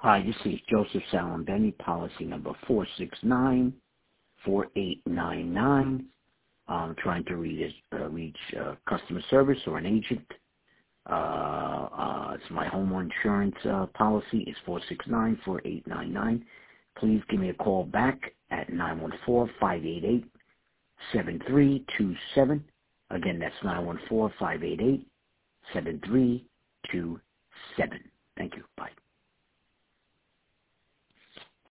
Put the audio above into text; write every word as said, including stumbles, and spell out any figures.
Hi, this is Joseph Salambenny, policy number four six nine four eight nine nine. I'm trying to reach, uh, reach uh, customer service or an agent. Uh, uh, it's my home insurance uh, policy. It's four six nine four eight nine nine. Please give me a call back at nine one four, five eight eight, seven three two seven. Again, that's nine one four, five eight eight, seven three two seven. Thank you. Bye.